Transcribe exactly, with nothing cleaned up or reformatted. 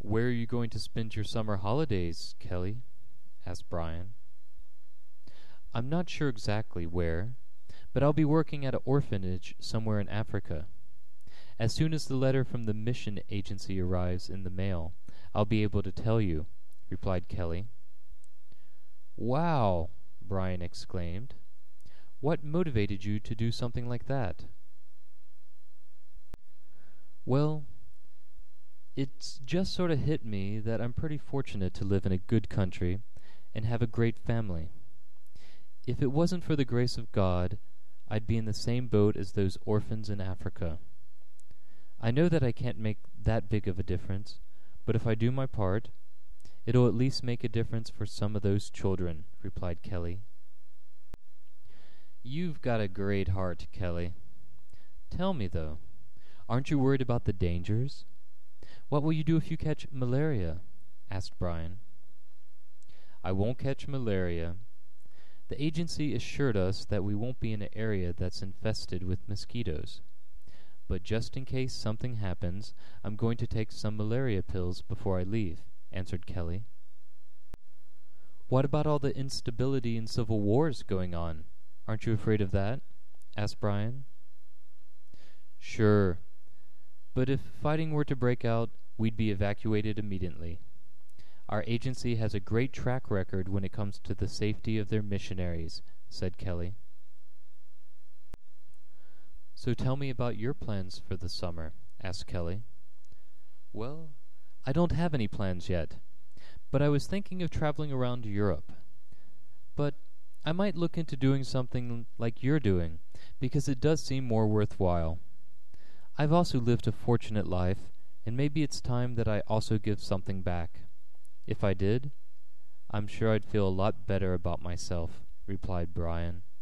"Where are you going to spend your summer holidays, Kelly?" asked Brian. "I'm not sure exactly where, but I'll be working at an orphanage somewhere in Africa. As soon as the letter from the mission agency arrives in the mail, I'll be able to tell you," replied Kelly. "Wow!" Brian exclaimed. "What motivated you to do something like that?" "Well, it's just sort of hit me that I'm pretty fortunate to live in a good country and have a great family. If it wasn't for the grace of God, I'd be in the same boat as those orphans in Africa. I know that I can't make that big of a difference, but if I do my part, it'll at least make a difference for some of those children," replied Kelly. "You've got a great heart, Kelly. Tell me, though, aren't you worried about the dangers? What will you do if you catch malaria?" asked Brian. "I won't catch malaria. The agency assured us that we won't be in an area that's infested with mosquitoes. But just in case something happens, I'm going to take some malaria pills before I leave," answered Kelly. "What about all the instability and civil wars going on? Aren't you afraid of that?" asked Brian. "Sure. But if fighting were to break out, we'd be evacuated immediately. Our agency has a great track record when it comes to the safety of their missionaries," said Kelly. "So tell me about your plans for the summer," asked Kelly. "Well, I don't have any plans yet, but I was thinking of traveling around Europe. But I might look into doing something like you're doing, because it does seem more worthwhile. I've also lived a fortunate life, and maybe it's time that I also give something back. If I did, I'm sure I'd feel a lot better about myself," replied Brian.